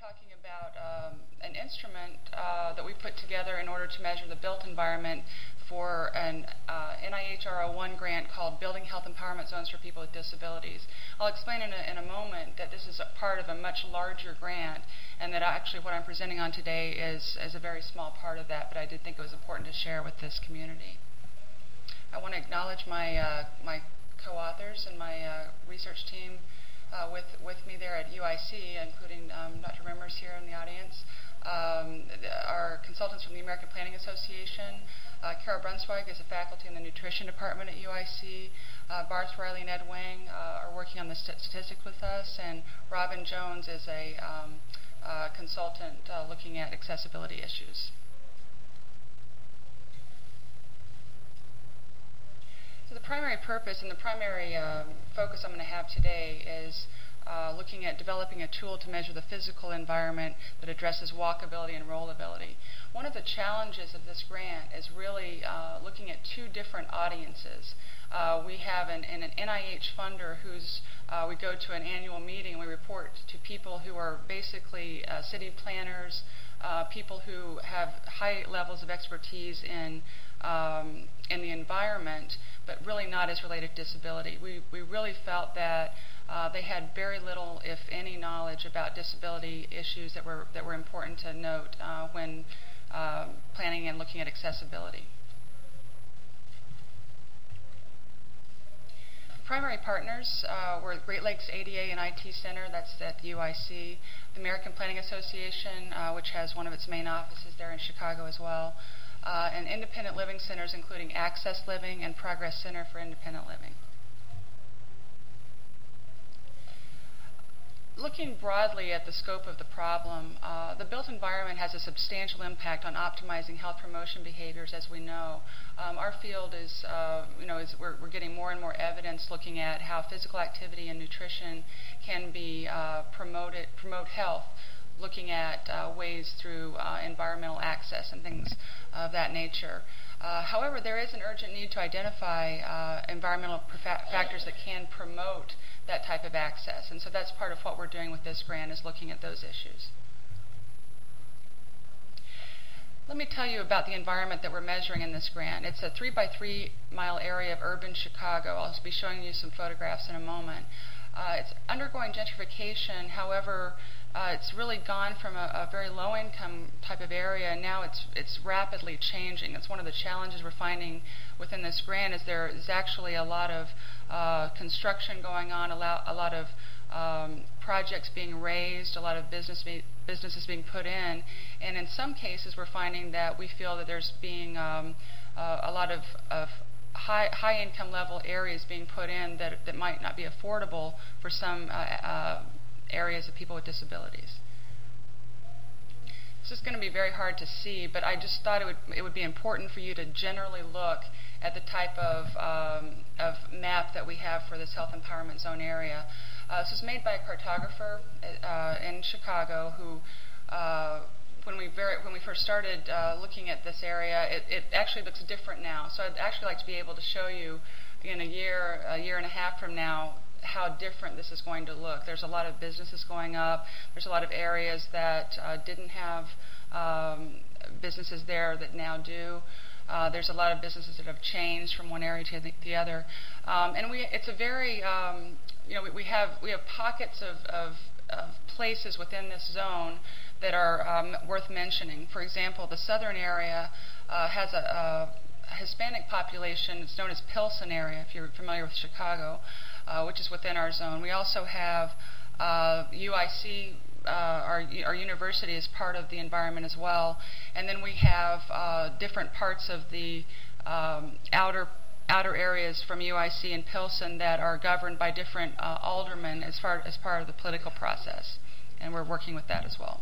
talking about an instrument that we put together in order to measure the built environment for an NIH R01 grant called Building Health Empowerment Zones for People with Disabilities. I'll explain in a moment that this is a part of a much larger grant, and that actually what I'm presenting on today is a very small part of that, but I did think it was important to share with this community. I want to acknowledge my co-authors and my research team with me there at UIC, including Dr. Rimmers here in the audience, our consultants from the American Planning Association. Carol Brunswig is a faculty in the nutrition department at UIC. Barth Riley and Ed Wang are working on the statistics with us, and Robin Jones is a consultant looking at accessibility issues. So the primary purpose and the primary focus I'm going to have today is looking at developing a tool to measure the physical environment that addresses walkability and rollability. One of the challenges of this grant is really looking at two different audiences. We have an NIH funder who's we go to an annual meeting and we report to people who are basically city planners, people who have high levels of expertise in the environment, but really not as related to disability. We really felt that they had very little, if any, knowledge about disability issues that were important to note when planning and looking at accessibility. Primary partners were Great Lakes ADA and IT Center, that's at UIC, the American Planning Association, which has one of its main offices there in Chicago as well, and independent living centers including Access Living and Progress Center for Independent Living. Looking broadly at the scope of the problem, the built environment has a substantial impact on optimizing health promotion behaviors, as we know. Our field is, we're getting more and more evidence looking at how physical activity and nutrition can be promote health, looking at ways through environmental access and things of that nature. However, there is an urgent need to identify environmental factors that can promote that type of access, and so that's part of what we're doing with this grant, is looking at those issues. Let me tell you about the environment that we're measuring in this grant. It's a 3-by-3 mile area of urban Chicago. I'll be showing you some photographs in a moment. It's undergoing gentrification. However, it's really gone from a very low-income type of area, and now it's rapidly changing. It's one of the challenges we're finding within this grant is there is actually a lot of construction going on, a lot of projects being raised, a lot of businesses being put in, and in some cases we're finding that we feel that there's being a lot of high income level areas being put in that might not be affordable for some areas of people with disabilities. This is going to be very hard to see, but I just thought it would be important for you to generally look at the type of map that we have for this health empowerment zone area. This was made by a cartographer in Chicago who when we first started looking at this area, it actually looks different now. So I'd actually like to be able to show you in a year and a half from now how different this is going to look. There's a lot of businesses going up. There's a lot of areas that didn't have businesses there that now do. There's a lot of businesses that have changed from one area to the other, and it's a very we have pockets of places within this zone that are worth mentioning. For example, the southern area has a Hispanic population. It's known as Pilsen area, if you're familiar with Chicago, which is within our zone. We also have UIC, our university, is part of the environment as well. And then we have different parts of the outer areas from UIC and Pilsen that are governed by different aldermen as part of the political process. And we're working with that as well.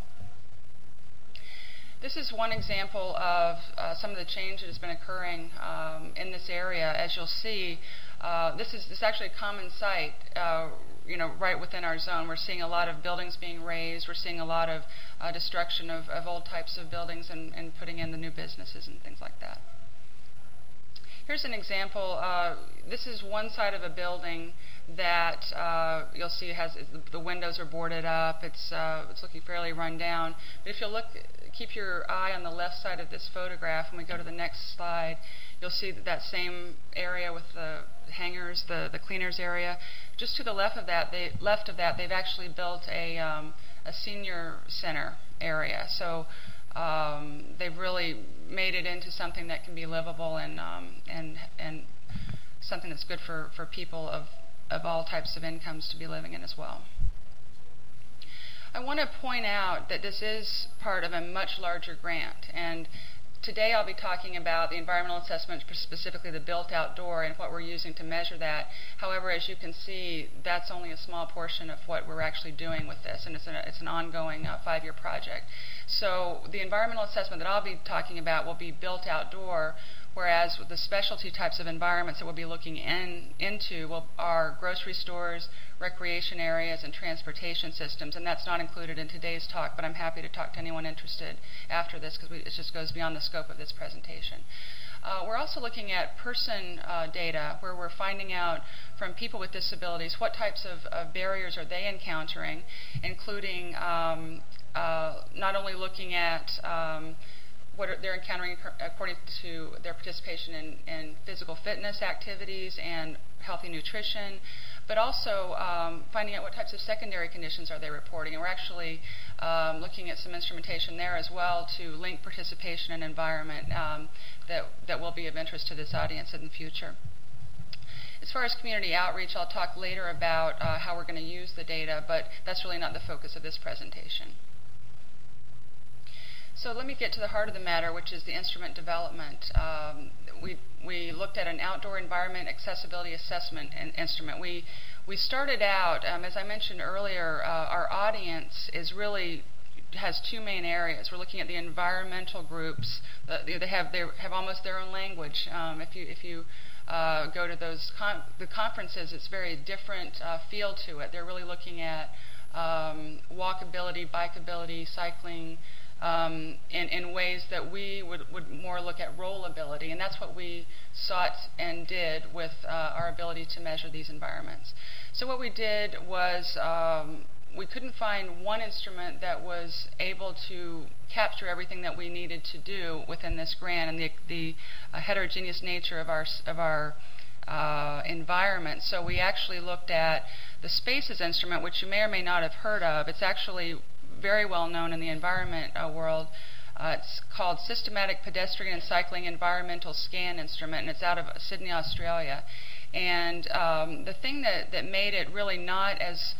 This is one example of some of the change that has been occurring in this area. As you'll see, this is actually a common site, right within our zone. We're seeing a lot of buildings being raised. We're seeing a lot of destruction of old types of buildings and putting in the new businesses and things like that. Here's an example. This is one side of a building that you'll see the windows are boarded up. It's looking fairly run down. But if you keep your eye on the left side of this photograph, when we go to the next slide, you'll see that same area with the hangars, the cleaners area. Just to the left of that, they've actually built a senior center area. So they've really made it into something that can be livable and something that's good for people of all types of incomes to be living in as well. I want to point out that this is part of a much larger grant, and today I'll be talking about the environmental assessment, specifically the built outdoor and what we're using to measure that. However, as you can see, that's only a small portion of what we're actually doing with this, and it's an ongoing 5-year project. So the environmental assessment that I'll be talking about will be built outdoor, whereas the specialty types of environments that we'll be looking into are grocery stores, recreation areas, and transportation systems, and that's not included in today's talk, but I'm happy to talk to anyone interested after this because it just goes beyond the scope of this presentation. We're also looking at person data, where we're finding out from people with disabilities what types of barriers are they encountering, including not only looking at what they're encountering according to their participation in physical fitness activities and healthy nutrition, but also finding out what types of secondary conditions are they reporting. And we're actually looking at some instrumentation there as well to link participation and environment that will be of interest to this audience in the future. As far as community outreach, I'll talk later about how we're going to use the data, but that's really not the focus of this presentation. So let me get to the heart of the matter, which is the instrument development. We looked at an outdoor environment accessibility assessment instrument. We started out, as I mentioned earlier, our audience has two main areas. We're looking at the environmental groups. They have almost their own language. If you go to the conferences, it's very different feel to it. They're really looking at walkability, bikeability, cycling, in ways that we would more look at rollability, and that's what we sought and did with our ability to measure these environments. So what we did was we couldn't find one instrument that was able to capture everything that we needed to do within this grant and the heterogeneous nature of our environment. So we actually looked at the SPACES instrument, which you may or may not have heard of. It's actually very well known in the environment world. It's called Systematic Pedestrian and Cycling Environmental Scan Instrument, and it's out of Sydney, Australia. And the thing that made it really not as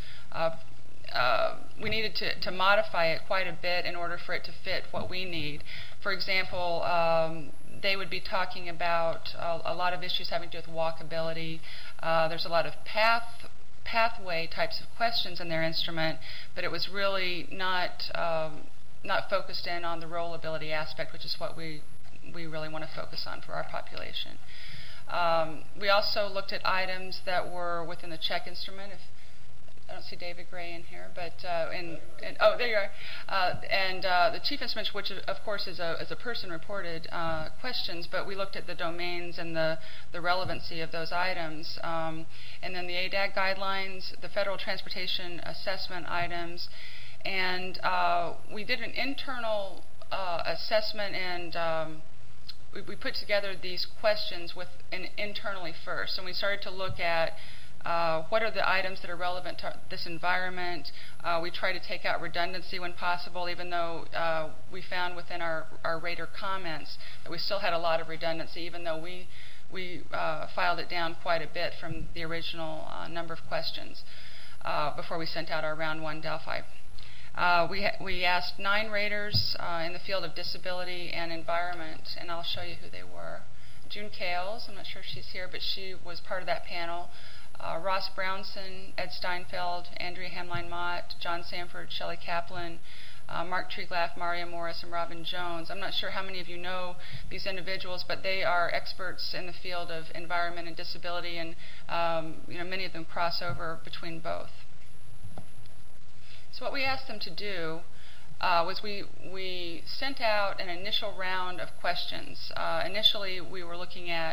we needed to modify it quite a bit in order for it to fit what we need. For example, they would be talking about a lot of issues having to do with walkability. There's a lot of pathway types of questions in their instrument, but it was really not focused in on the rollability aspect, which is what we really want to focus on for our population. We also looked at items that were within the check instrument. I don't see David Gray in here, but oh, there you are. And the chief instrument, which of course is a person-reported questions, but we looked at the domains and the relevancy of those items, and then the ADAG guidelines, the Federal Transportation Assessment items, and we did an internal assessment, and we put together these questions internally first, and we started to look at what are the items that are relevant to this environment. We try to take out redundancy when possible, even though we found within our rater comments that we still had a lot of redundancy, even though we filed it down quite a bit from the original number of questions before we sent out our round 1 Delphi. We asked 9 raters in the field of disability and environment, and I'll show you who they were. June Kales, I'm not sure if she's here, but she was part of that panel. Ross Brownson, Ed Steinfeld, Andrea Hamline-Mott, John Sanford, Shelley Kaplan, Mark Treglaff, Maria Morris, and Robin Jones. I'm not sure how many of you know these individuals, but they are experts in the field of environment and disability, and many of them cross over between both. So what we asked them to do was we sent out an initial round of questions. Initially, we were looking at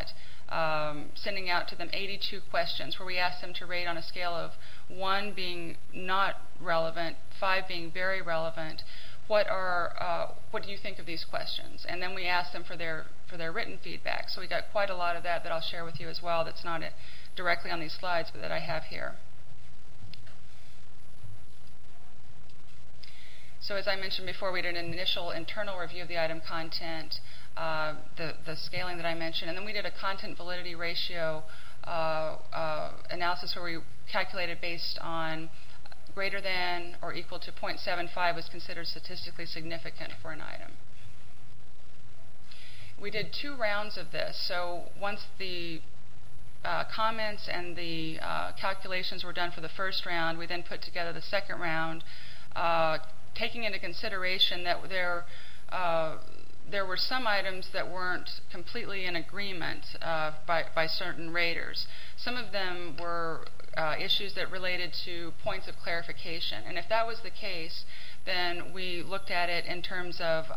sending out to them 82 questions where we asked them to rate on a scale of 1 being not relevant, 5 being very relevant. What do you think of these questions? And then we asked them for their written feedback. So we got quite a lot of that I'll share with you as well. That's not directly on these slides, but that I have here. So as I mentioned before, we did an initial internal review of the item content, the scaling that I mentioned, and then we did a content validity ratio analysis where we calculated based on greater than or equal to 0.75 was considered statistically significant for an item. We did 2 rounds of this. So once the comments and the calculations were done for the first round, we then put together the second round, taking into consideration that there were some items that weren't completely in agreement by certain raters. Some of them were issues that related to points of clarification. And if that was the case, then we looked at it in terms of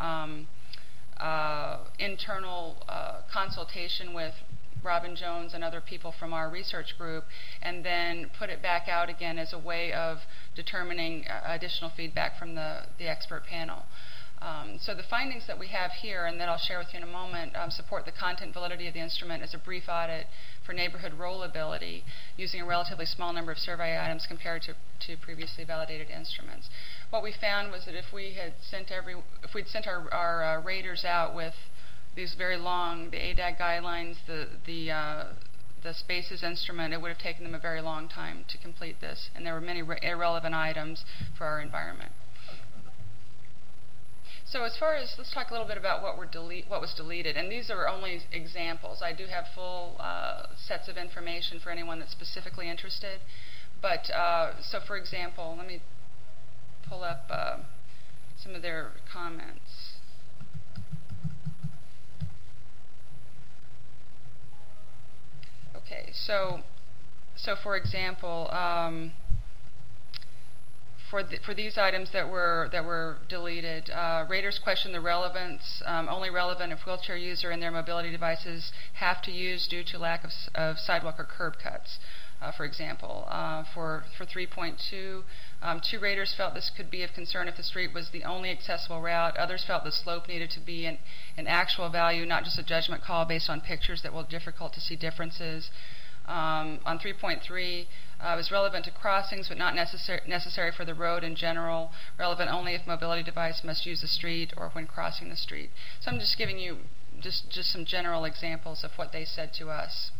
internal consultation with Robin Jones and other people from our research group, and then put it back out again as a way of determining additional feedback from the expert panel. So the findings that we have here, and that I'll share with you in a moment, support the content validity of the instrument as a brief audit for neighborhood rollability using a relatively small number of survey items compared to previously validated instruments. What we found was that if we'd sent our raters out with these very long, the ADAG guidelines, the SPACES instrument, it would have taken them a very long time to complete this, and there were many irrelevant items for our environment. So as far as, let's talk a little bit about what was deleted, and these are only examples. I do have full sets of information for anyone that's specifically interested, but so for example, let me pull up some of their comments. Okay, so for example, for these items that were deleted, raters questioned the relevance, only relevant if wheelchair user and their mobility devices have to use due to lack of sidewalk or curb cuts. For example, for 3.2, 2 raters felt this could be of concern if the street was the only accessible route. Others felt the slope needed to be an actual value, not just a judgment call based on pictures that were difficult to see differences. On 3.3, it was relevant to crossings but not necessary for the road in general, relevant only if mobility device must use the street or when crossing the street. So I'm just giving you just some general examples of what they said to us.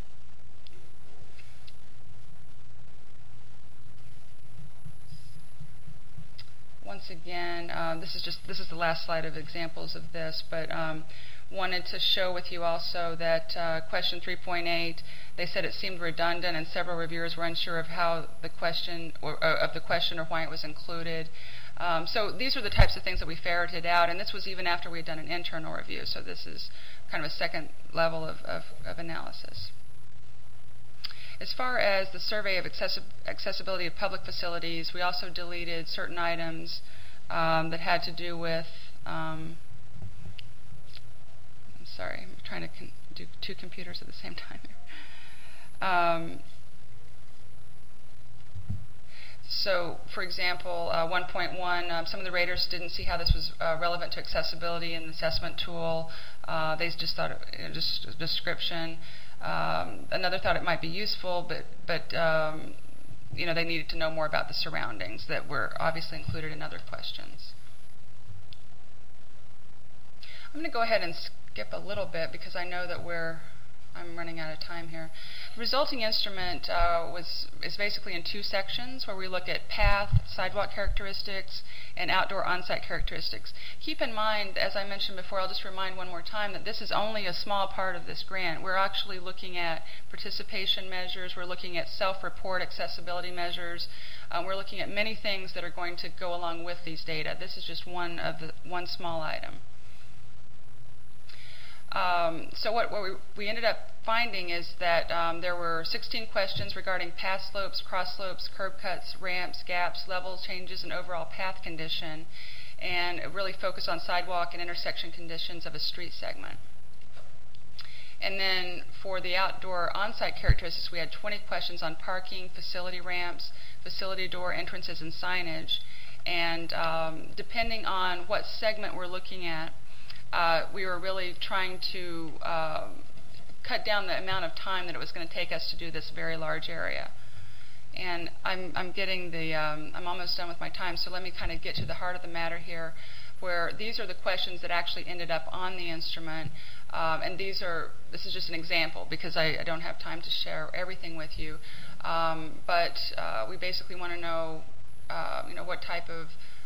Once again, this is the last slide of examples of this, but wanted to show with you also that question 3.8, they said it seemed redundant, and several reviewers were unsure of how the question or why it was included. So these are the types of things that we ferreted out, and this was even after we had done an internal review. So this is kind of a second level of analysis. As far as the survey of accessibility of public facilities, we also deleted certain items that had to do with, I'm sorry, I'm trying to do 2 computers at the same time here. So, for example, 1.1, some of the raters didn't see how this was relevant to accessibility in the assessment tool. They just thought just a description. Another thought it might be useful, but they needed to know more about the surroundings that were obviously included in other questions. I'm going to go ahead and skip a little bit because I know that I'm running out of time here. The resulting instrument is basically in 2 sections where we look at path, sidewalk characteristics, and outdoor on-site characteristics. Keep in mind, as I mentioned before, I'll just remind one more time that this is only a small part of this grant. We're actually looking at participation measures. We're looking at self-report accessibility measures. We're looking at many things that are going to go along with these data. This is just one small item. So what we ended up finding is that there were 16 questions regarding path slopes, cross slopes, curb cuts, ramps, gaps, level changes, and overall path condition, and it really focused on sidewalk and intersection conditions of a street segment. And then for the outdoor on-site characteristics, we had 20 questions on parking, facility ramps, facility door entrances, and signage. And depending on what segment we're looking at, we were really trying to cut down the amount of time that it was going to take us to do this very large area. And I'm almost done with my time, so let me kind of get to the heart of the matter here, where these are the questions that actually ended up on the instrument. And this is just an example because I don't have time to share everything with you. But we basically want to know, what type of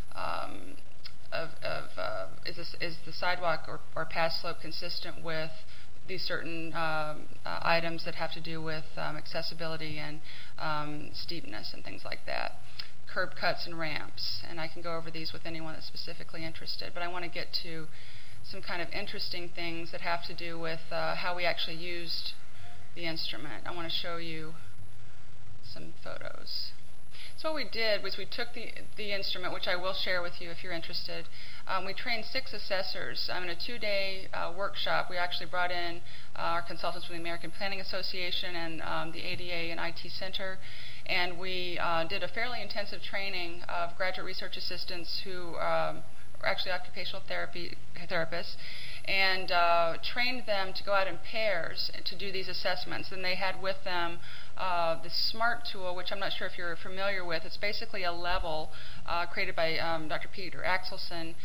is the sidewalk or path slope consistent with these certain items that have to do with accessibility and steepness and things like that. Curb cuts and ramps, and I can go over these with anyone that's specifically interested, but I want to get to some kind of interesting things that have to do with how we actually used the instrument. I want to show you some photos. So what we did was we took the instrument, which I will share with you if you're interested. We trained 6 assessors in a 2-day workshop. We actually brought in our consultants from the American Planning Association and the ADA and IT Center, and we did a fairly intensive training of graduate research assistants who are actually occupational therapists, and trained them to go out in pairs to do these assessments. And they had with them the SMART tool, which I'm not sure if you're familiar with. It's basically a level created by Dr. Peter Axelson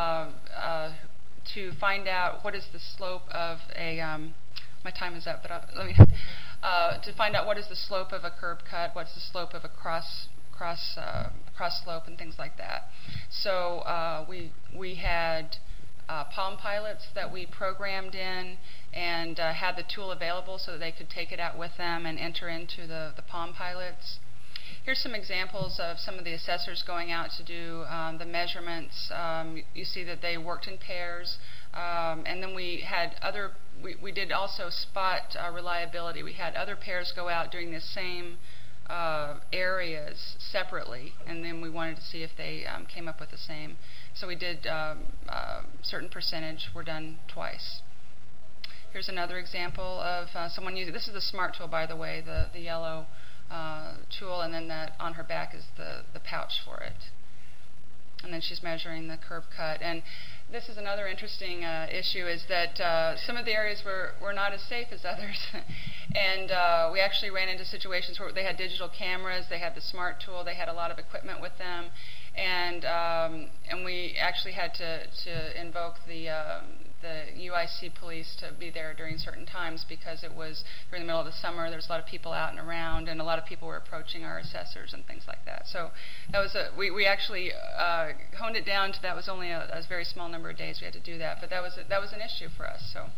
to find out what is the slope of a my time is up, but let me to find out what is the slope of a curb cut, what's the slope of a cross slope, and things like that. So we had Palm Pilots that we programmed in and had the tool available so that they could take it out with them and enter into the Palm Pilots. Here's some examples of some of the assessors going out to do the measurements. You see that they worked in pairs, and then we had we did also spot reliability. We had other pairs go out doing the same areas separately, and then we wanted to see if they came up with the same. So we did certain percentage were done twice. Here's another example of someone using, this is the SMART tool, by the way, the yellow tool, and then that on her back is the pouch for it. And then she's measuring the curb cut. And this is another interesting issue, is that some of the areas were not as safe as others. And we actually ran into situations where they had digital cameras, they had the SMART tool, they had a lot of equipment with them, and we actually had to invoke the UIC police to be there during certain times because it was during the middle of the summer. There was a lot of people out and around, and a lot of people were approaching our assessors and things like that. So that was we actually honed it down to that was only a very small number of days we had to do that, but that was an issue for us. So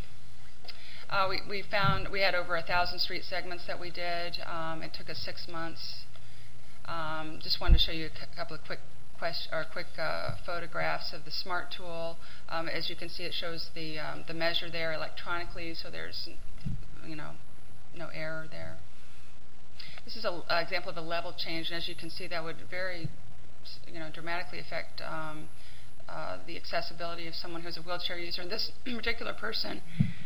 we found we had over 1,000 street segments that we did. It took us 6 months. Just wanted to show you a couple of quick photographs of the SMART tool. As you can see, it shows the measure there electronically, so there's no error there. This is an example of a level change, and as you can see, that would very dramatically affect the accessibility of someone who's a wheelchair user. And this particular person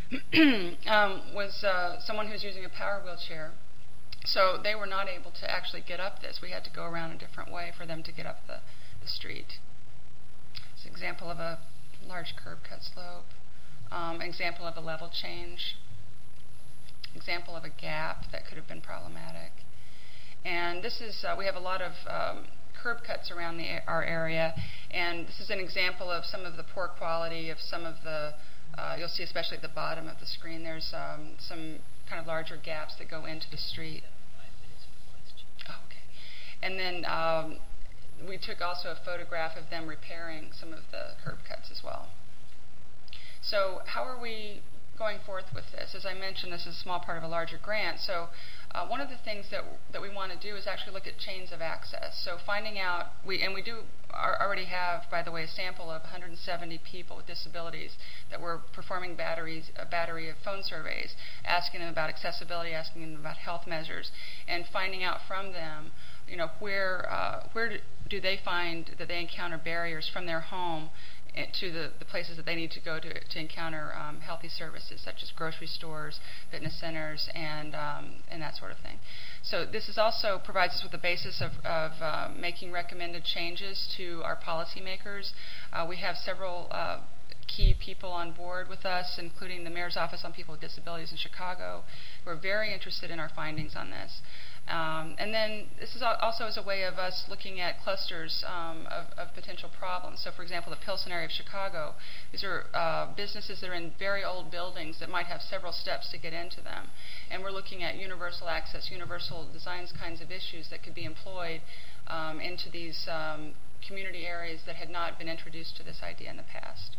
was someone who was using a power wheelchair. So they were not able to actually get up this. We had to go around a different way for them to get up the street. It's an example of a large curb cut slope. Example of a level change. Example of a gap that could have been problematic. And this is, we have a lot of curb cuts around our area, and this is an example of some of the poor quality of some of the, you'll see especially at the bottom of the screen, there's some kind of larger gaps that go into the street. Oh, okay. And then we took also a photograph of them repairing some of the curb cuts as well. So how are we going forth with this? As I mentioned, this is a small part of a larger grant. So one of the things that we want to do is actually look at chains of access. So finding out, we already have, by the way, a sample of 170 people with disabilities that were performing a battery of phone surveys, asking them about accessibility, asking them about health measures, and finding out from them, where do they find that they encounter barriers from their home to the places that they need to go to encounter healthy services, such as grocery stores, fitness centers, and that sort of thing. So this is also provides us with the basis of making recommended changes to our policymakers. We have several key people on board with us, including the Mayor's Office on People with Disabilities in Chicago, who are very interested in our findings on this. And then this is also as a way of us looking at clusters of potential problems. So, for example, the Pilsen area of Chicago, these are businesses that are in very old buildings that might have several steps to get into them. And we're looking at universal access, universal designs kinds of issues that could be employed into these community areas that had not been introduced to this idea in the past.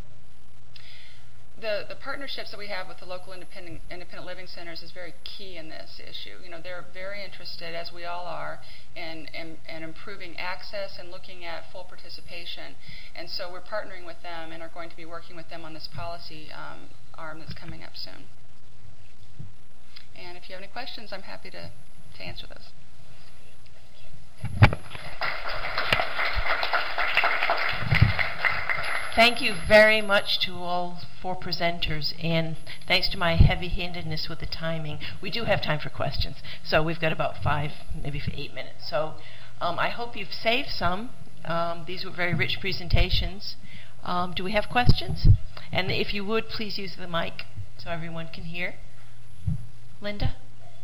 The partnerships that we have with the local independent living centers is very key in this issue. You know, they're very interested, as we all are, in improving access and looking at full participation. And so we're partnering with them and are going to be working with them on this policy arm that's coming up soon. And if you have any questions, I'm happy to answer those. Thank you very much to all 4 presenters, and thanks to my heavy-handedness with the timing, we do have time for questions. So we've got about 5, maybe 8 minutes. So I hope you've saved some. These were very rich presentations. Do we have questions? And if you would, please use the mic so everyone can hear. Linda?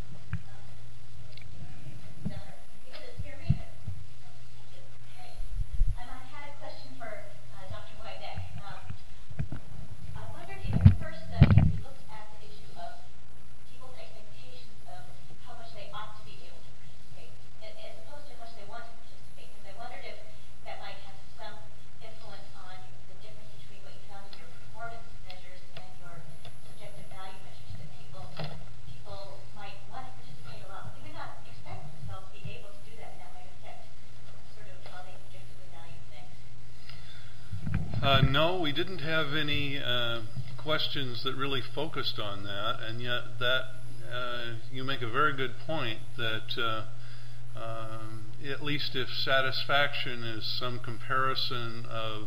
No, we didn't have any questions that really focused on that, and yet that you make a very good point that at least if satisfaction is some comparison of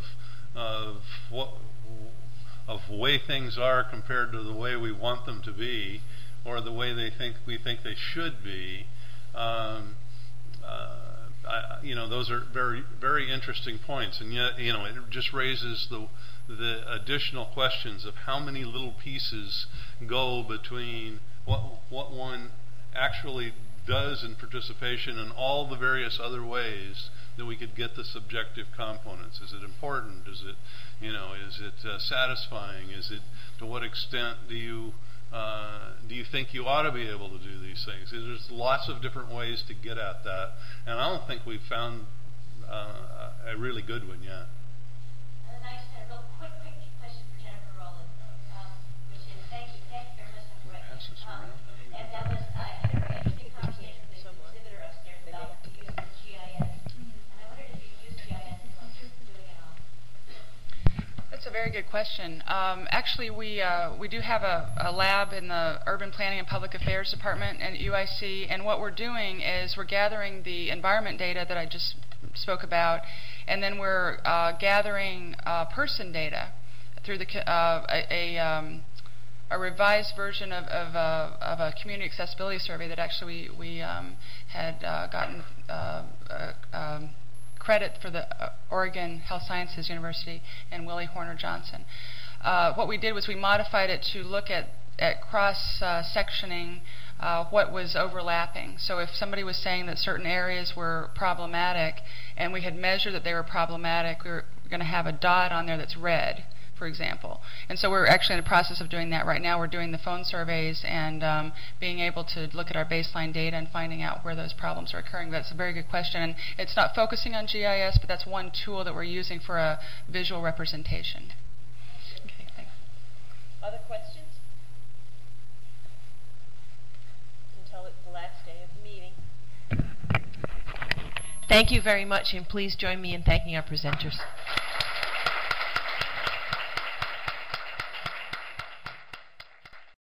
way things are compared to the way we want them to be, or the way we think they should be. Those are very, very interesting points, and yet, it just raises the additional questions of how many little pieces go between what one actually does in participation and all the various other ways that we could get the subjective components. Is it important? Is it, is it satisfying? Is it, to what extent do you think you ought to be able to do these things? There's lots of different ways to get at that, and I don't think we've found a really good one yet. And a nice, real quick question for Jennifer Rowland, which is thank you very much, Dr. White. And that was I had a very interesting conversation with the exhibitor upstairs about the use of GIS, and I wondered if you use GIS and what you're doing at all. That's a very good question. Actually, we do have a lab in the Urban Planning and Public Affairs Department at UIC, and what we're doing is we're gathering the environment data that I just spoke about, and then we're gathering person data through a revised version of a community accessibility survey that actually we had gotten credit for the Oregon Health Sciences University and Willie Horner Johnson. What we did was we modified it to look at cross-sectioning what was overlapping. So if somebody was saying that certain areas were problematic and we had measured that they were problematic, we were going to have a dot on there that's red, for example. And so we're actually in the process of doing that right now. We're doing the phone surveys and being able to look at our baseline data and finding out where those problems are occurring. That's a very good question. And it's not focusing on GIS, but that's one tool that we're using for a visual representation. Okay, thanks. Other questions? Until it's the last day of the meeting. Thank you very much, and please join me in thanking our presenters.